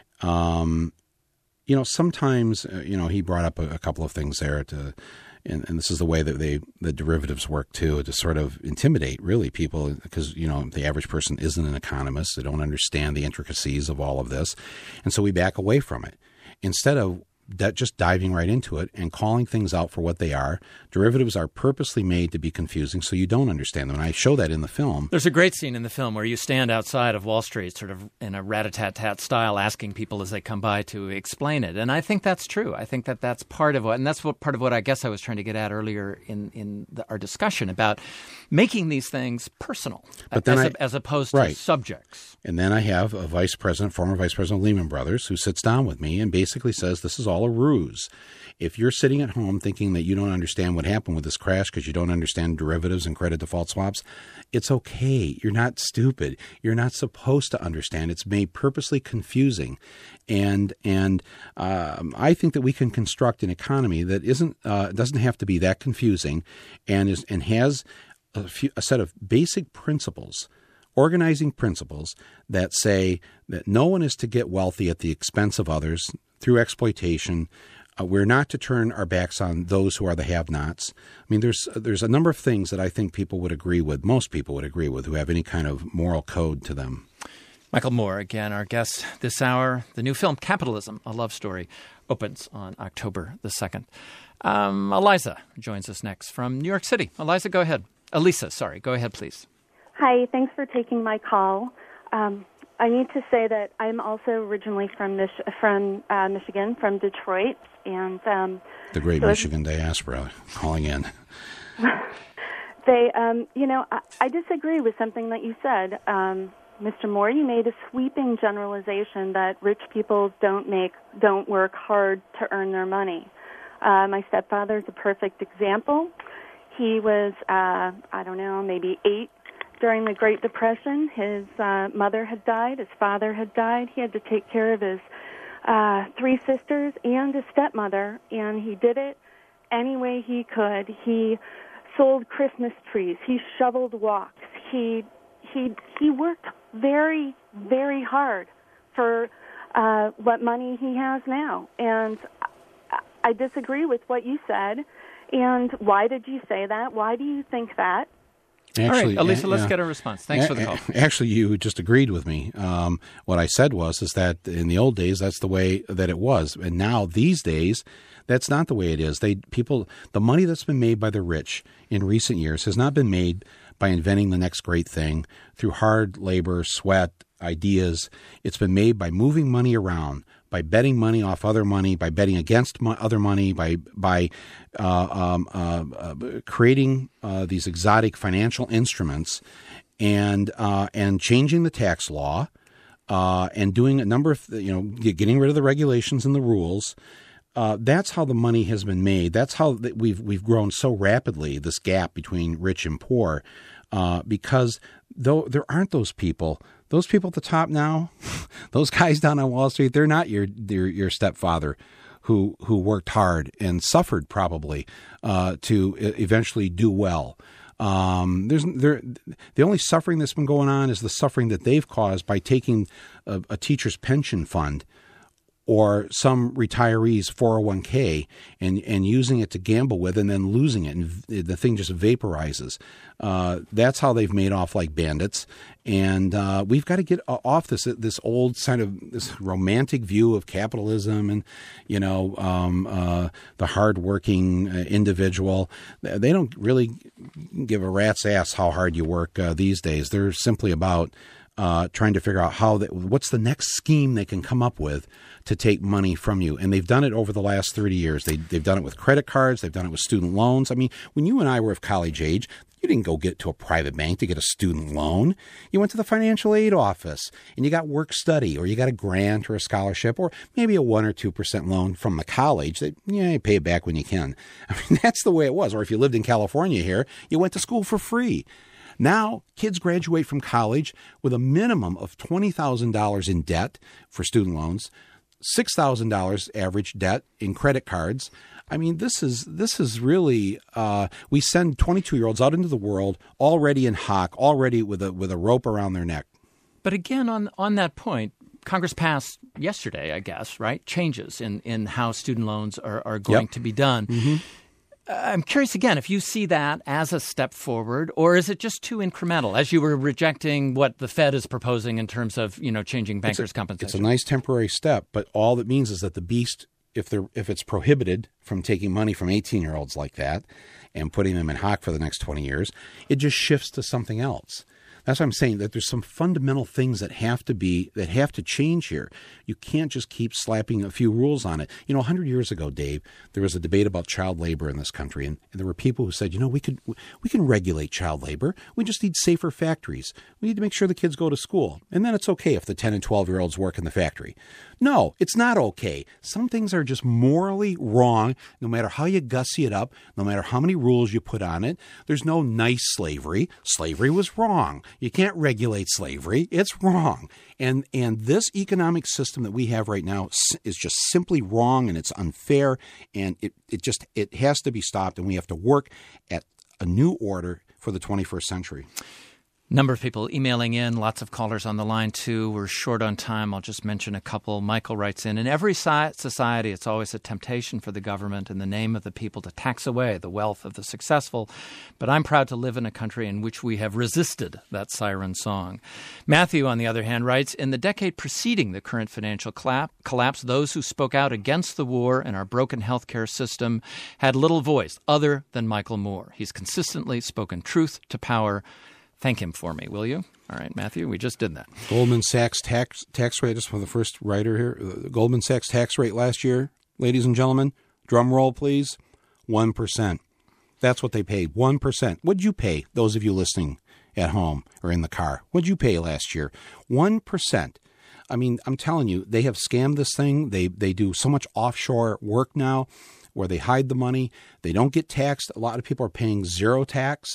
Um, you know, sometimes, uh, you know, he brought up a, a couple of things there to, and, and this is the way that they the derivatives work too, to sort of intimidate really people, because, you know, the average person isn't an economist. They don't understand the intricacies of all of this. And so we back away from it. Instead of that, just diving right into it and calling things out for what they are. Derivatives are purposely made to be confusing so you don't understand them. And I show that in the film. There's a great scene in the film where you stand outside of Wall Street sort of in a rat-a-tat-tat style asking people as they come by to explain it. And I think that's true. I think that that's part of what, and that's what part of what I guess I was trying to get at earlier in, in the, our discussion about making these things personal but then as, I, a, as opposed right. to subjects. And then I have a vice president, former vice president of Lehman Brothers, who sits down with me and basically says, this is all a ruse. If you're sitting at home thinking that you don't understand what happened with this crash because you don't understand derivatives and credit default swaps, it's okay. You're not stupid. You're not supposed to understand. It's made purposely confusing. And and um, I think that we can construct an economy that isn't uh, doesn't have to be that confusing, and is and has a, few, a set of basic principles, organizing principles that say that no one is to get wealthy at the expense of others through exploitation. Uh, we're not to turn our backs on those who are the have-nots. I mean, there's there's a number of things that I think people would agree with, most people would agree with, who have any kind of moral code to them. Michael Moore, again, our guest this hour. The new film, Capitalism, A Love Story, opens on October the second. Um, Eliza joins us next from New York City. Eliza, go ahead. Elisa, sorry. Go ahead, please. Hi, thanks for taking my call. Um, I need to say that I'm also originally from Mich- from uh, Michigan, from Detroit, and um, the great so Michigan diaspora calling in. They, um, you know, I, I disagree with something that you said, um, Mister Moore. You made a sweeping generalization that rich people don't make, don't work hard to earn their money. Uh, my stepfather is a perfect example. He was, uh, I don't know, maybe eight during the Great Depression. His uh, mother had died. His father had died. He had to take care of his uh, three sisters and his stepmother, and he did it any way he could. He sold Christmas trees. He shoveled walks. He he he worked very, very hard for uh, what money he has now. And I disagree with what you said. And why did you say that? Why do you think that? Actually, All right, Elisa, uh, let's yeah. get a response. Thanks a- for the call. Actually, you just agreed with me. Um, what I said was is that in the old days, that's the way that it was. And now, these days, that's not the way it is. They people the money that's been made by the rich in recent years has not been made by inventing the next great thing through hard labor, sweat, ideas. It's been made by moving money around, by betting money off other money, by betting against mo- other money, by by uh, um, uh, uh, creating uh, these exotic financial instruments, and uh, and changing the tax law, uh, and doing a number of you know getting rid of the regulations and the rules. Uh, that's how the money has been made. That's how th- we've we've grown so rapidly. This gap between rich and poor, uh, because though there aren't those people. Those people at the top now, those guys down on Wall Street, they're not your your, your stepfather who who worked hard and suffered probably uh, to eventually do well. Um, there's there the only suffering that's been going on is the suffering that they've caused by taking a, a teacher's pension fund or some retiree's four oh one k and, and using it to gamble with and then losing it, and the thing just vaporizes. Uh, that's how they've made off like bandits. And uh, we've got to get off this this old kind of this romantic view of capitalism and, you know, um, uh, the hardworking uh, individual. They don't really give a rat's ass how hard you work uh, these days. They're simply about uh, trying to figure out how they, what's the next scheme they can come up with to take money from you. And they've done it over the last thirty years. They, they've done it with credit cards. They've done it with student loans. I mean, when you and I were of college age, you didn't go get to a private bank to get a student loan. You went to the financial aid office and you got work study, or you got a grant or a scholarship, or maybe a one or two percent loan from the college that, yeah, you pay it back when you can. I mean, that's the way it was. Or if you lived in California here, you went to school for free. Now, kids graduate from college with a minimum of twenty thousand dollars in debt for student loans, six thousand dollars average debt in credit cards. I mean, this is this is really uh, we send twenty-two-year-olds out into the world already in hock, already with a with a rope around their neck. But again, on on that point, Congress passed yesterday, I guess, right? Changes in, in how student loans are, are going Yep. to be done. Mm-hmm. I'm curious, again, if you see that as a step forward, or is it just too incremental, as you were rejecting what the Fed is proposing in terms of, you know, changing bankers' It's a, compensation? it's a nice temporary step, but all it means is that the beast, if they're if it's prohibited from taking money from eighteen-year-olds like that and putting them in hock for the next twenty years, it just shifts to something else. That's what I'm saying, that there's some fundamental things that have to be, that have to change here. You can't just keep slapping a few rules on it. You know, one hundred years ago, Dave, there was a debate about child labor in this country, and, and there were people who said, you know, we could we can regulate child labor. We just need safer factories. We need to make sure the kids go to school. And then it's okay if the ten and twelve-year-olds work in the factory. No, it's not okay. Some things are just morally wrong, no matter how you gussy it up, no matter how many rules you put on it. There's no nice slavery. Slavery was wrong. You can't regulate slavery. It's wrong. And and this economic system that we have right now is just simply wrong, and it's unfair, and it, it just it has to be stopped, and we have to work at a new order for the twenty-first century. Number of people emailing in, lots of callers on the line, too. We're short on time. I'll just mention a couple. Michael writes in, in every society, it's always a temptation for the government in the name of the people to tax away the wealth of the successful. But I'm proud to live in a country in which we have resisted that siren song. Matthew, on the other hand, writes, in the decade preceding the current financial collapse, those who spoke out against the war and our broken healthcare system had little voice other than Michael Moore. He's consistently spoken truth to power. Thank him for me, will you? All right, Matthew, we just did that. Goldman Sachs tax tax rate, just for the first writer here, the Goldman Sachs tax rate last year, ladies and gentlemen, drum roll, please, one percent. That's what they paid, one percent. What'd you pay, those of you listening at home or in the car? What'd you pay last year? one percent. I mean, I'm telling you, they have scammed this thing. They they do so much offshore work now where they hide the money. They don't get taxed. A lot of people are paying zero tax.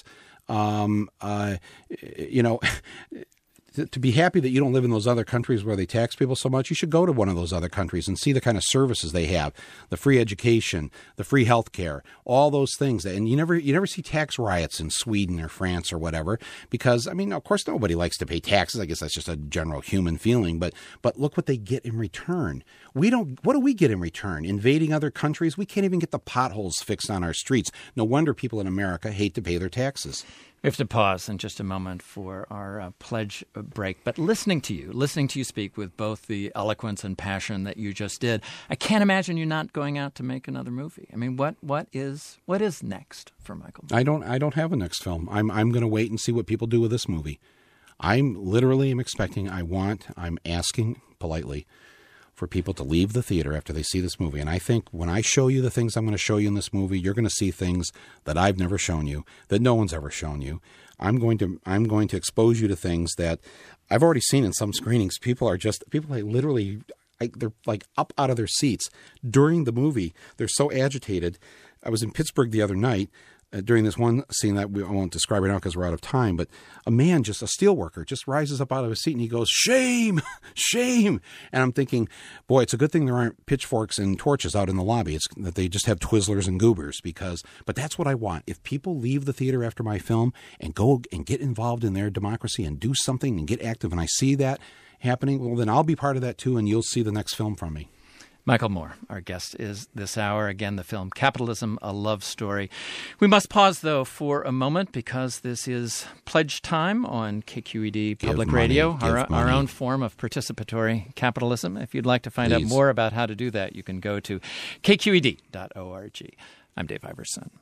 Um, uh, you know, to, to be happy that you don't live in those other countries where they tax people so much, you should go to one of those other countries and see the kind of services they have, the free education, the free health care, all those things. And you never you never see tax riots in Sweden or France or whatever, because, I mean, of course, nobody likes to pay taxes. I guess that's just a general human feeling. But but look what they get in return. We don't. What do we get in return? Invading other countries? We can't even get the potholes fixed on our streets. No wonder people in America hate to pay their taxes. We have to pause in just a moment for our uh, pledge break. But listening to you, listening to you speak with both the eloquence and passion that you just did, I can't imagine you not going out to make another movie. I mean, what what is what is next for Michael Moore? I don't I don't have a next film. I'm I'm going to wait and see what people do with this movie. I'm literally am expecting. I want. I'm asking politely for people to leave the theater after they see this movie. And I think when I show you the things I'm going to show you in this movie, you're going to see things that I've never shown you, that no one's ever shown you. I'm going to I'm going to expose you to things that I've already seen in some screenings. People are just people are literally I, they're like up out of their seats during the movie. They're so agitated. I was in Pittsburgh the other night. Uh, during this one scene that we, I won't describe it now because we're out of time, but a man, just a steel worker, just rises up out of his seat and he goes, "Shame, shame!" And I'm thinking, boy, it's a good thing there aren't pitchforks and torches out in the lobby. It's that they just have Twizzlers and Goobers, because, but that's what I want. If people leave the theater after my film and go and get involved in their democracy and do something and get active, and I see that happening, well, then I'll be part of that too, and you'll see the next film from me. Michael Moore, our guest, is this hour. Again, the film Capitalism, A Love Story. We must pause, though, for a moment because this is pledge time on K Q E D Public Give money, Radio, give our, our own form of participatory capitalism. If you'd like to find Please. out more about how to do that, you can go to k q e d dot org. I'm Dave Iverson.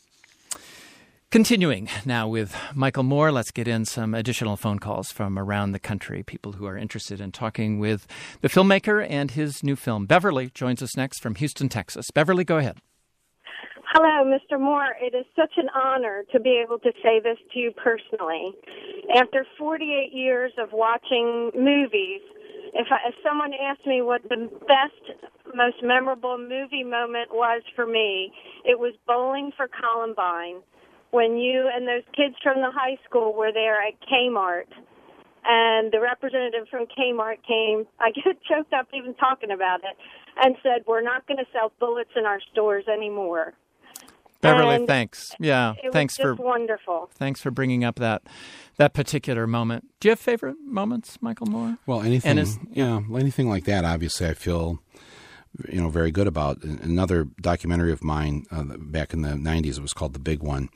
Continuing now with Michael Moore, let's get in some additional phone calls from around the country, people who are interested in talking with the filmmaker and his new film. Beverly joins us next from Houston, Texas. Beverly, go ahead. Hello, Mister Moore. It is such an honor to be able to say this to you personally. After forty-eight years of watching movies, if, I, if someone asked me what the best, most memorable movie moment was for me, it was Bowling for Columbine. When you and those kids from the high school were there at Kmart, and the representative from Kmart came, I get choked up even talking about it, and said, "We're not going to sell bullets in our stores anymore." Beverly, and thanks. Yeah, it thanks was just for wonderful. Thanks for bringing up that that particular moment. Do you have favorite moments, Michael Moore? Well, anything, is, yeah, anything like that. Obviously, I feel, you know, very good about. Another documentary of mine uh, back in the nineties, it was called The Big One.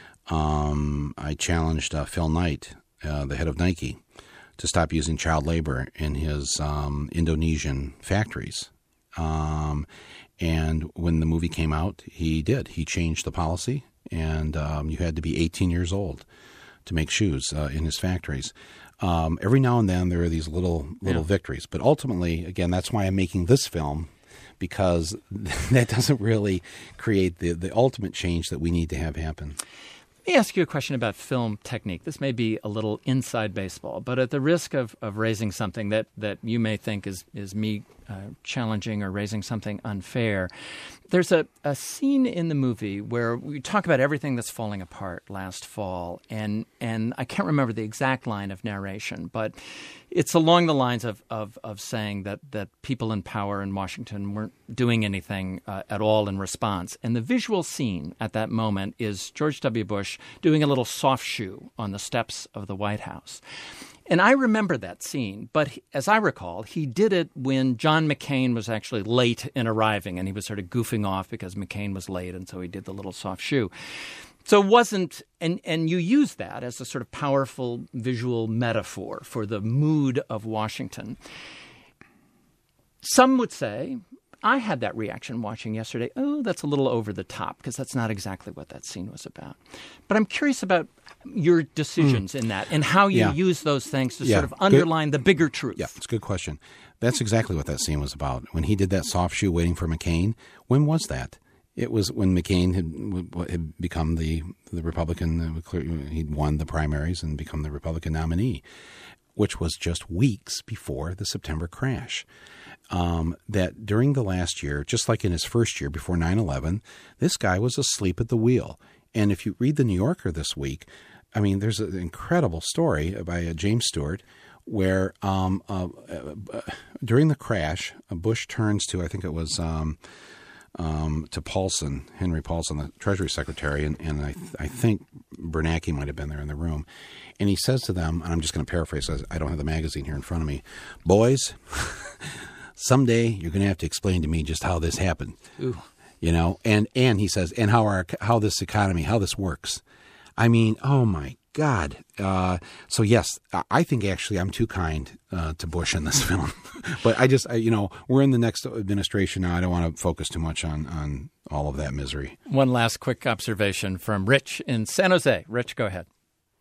Um, I challenged uh, Phil Knight, uh, the head of Nike, to stop using child labor in his um, Indonesian factories. Um, and when the movie came out, he did. He changed the policy, and um, you had to be eighteen years old to make shoes uh, in his factories. Um, every now and then there are these little little yeah. victories. But ultimately, again, that's why I'm making this film, because that doesn't really create the, the ultimate change that we need to have happen. Let me ask you a question about film technique. This may be a little inside baseball, but at the risk of, of raising something that, that you may think is, is me uh, challenging or raising something unfair, there's a, a scene in the movie where we talk about everything that's falling apart last fall, and and I can't remember the exact line of narration, but it's along the lines of, of, of saying that, that people in power in Washington weren't doing anything uh, at all in response. And the visual scene at that moment is George W. Bush doing a little soft shoe on the steps of the White House. And I remember that scene, but as I recall, he did it when John McCain was actually late in arriving, and he was sort of goofing off because McCain was late, and so he did the little soft shoe. So it wasn't, and, and you use that as a sort of powerful visual metaphor for the mood of Washington. Some would say, I had that reaction watching yesterday, oh, that's a little over the top, because that's not exactly what that scene was about. But I'm curious about your decisions mm. in that and how you yeah. use those things to yeah. sort of underline good. the bigger truth. Yeah, it's a good question. That's exactly what that scene was about. When he did that soft shoe waiting for McCain, when was that? It was when McCain had, had become the the Republican, he'd won the primaries and become the Republican nominee, which was just weeks before the September crash. Um, that during the last year, just like in his first year before nine eleven, this guy was asleep at the wheel. And if you read the New Yorker this week, I mean, there's an incredible story by uh, James Stewart where um, uh, uh, during the crash, uh, Bush turns to, I think it was um, um, to Paulson, Henry Paulson, the Treasury Secretary, and, and I, I think Bernanke might have been there in the room. And he says to them, and I'm just going to paraphrase, I don't have the magazine here in front of me, boys, someday you're going to have to explain to me just how this happened. Ooh. You know, and, and he says, and how our how this economy, how this works. I mean, oh my God. Uh, so yes, I think actually I'm too kind uh, to Bush in this film. But I just, I, you know, we're in the next administration now. I don't want to focus too much on, on all of that misery. One last quick observation from Rich in San Jose. Rich, go ahead.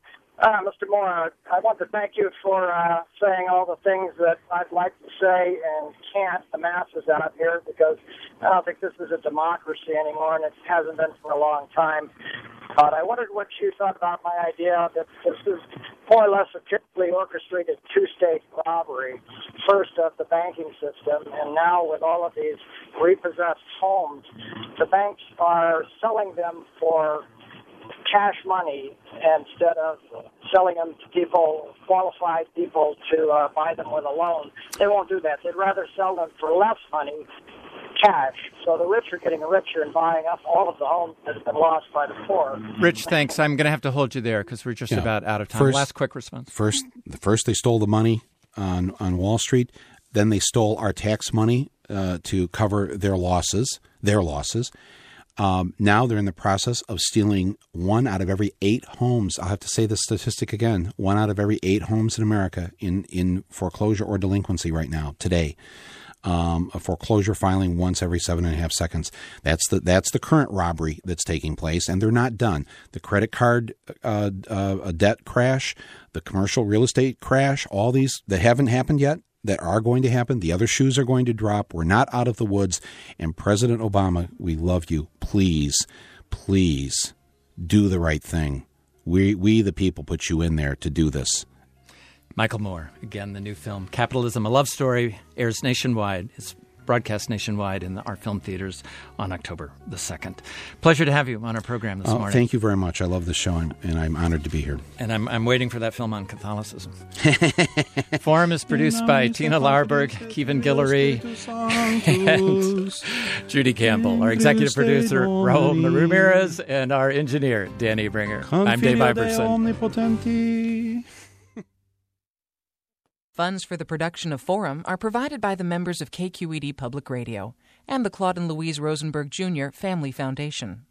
Uh, Mister Moore, I want to thank you for uh, saying all the things that I'd like to say and can't, the masses out here, because I don't think this is a democracy anymore, and it hasn't been for a long time. But I wondered what you thought about my idea that this is more or less a carefully orchestrated two-state robbery, first of the banking system, and now with all of these repossessed homes, the banks are selling them for cash money instead of selling them to people, qualified people, to uh, buy them with a loan. They won't do that. They'd rather sell them for less money, cash. So the rich are getting richer and buying up all of the homes that have been lost by the poor. Rich, thanks. I'm going to have to hold you there because we're just yeah. about out of time. First, Last quick response. First, first they stole the money on, on Wall Street. Then they stole our tax money uh, to cover their losses, their losses. Um, now they're in the process of stealing one out of every eight homes. I'll have to say this statistic again. One out of every eight homes in America in, in foreclosure or delinquency right now, today. Um, a foreclosure filing once every seven and a half seconds. That's the that's the current robbery that's taking place, and they're not done. The credit card uh, uh, debt crash, the commercial real estate crash, all these that haven't happened yet, that are going to happen. The other shoes are going to drop. We're not out of the woods. And President Obama, we love you. Please, please do the right thing. We, we the people, put you in there to do this. Michael Moore, again, the new film, Capitalism, a Love Story, airs nationwide. It's broadcast nationwide in the Art Film Theaters on October the second. Pleasure to have you on our program this oh, morning. Thank you very much. I love this show, and, and I'm honored to be here. And I'm I'm waiting for that film on Catholicism. Forum is produced by Tina Larberg, Kevin Guillory, and Judy Campbell. Our executive producer, Raul Ramirez, and our engineer, Danny Bringer. I'm Dave Iverson. Funds for the production of Forum are provided by the members of K Q E D Public Radio and the Claude and Louise Rosenberg Junior Family Foundation.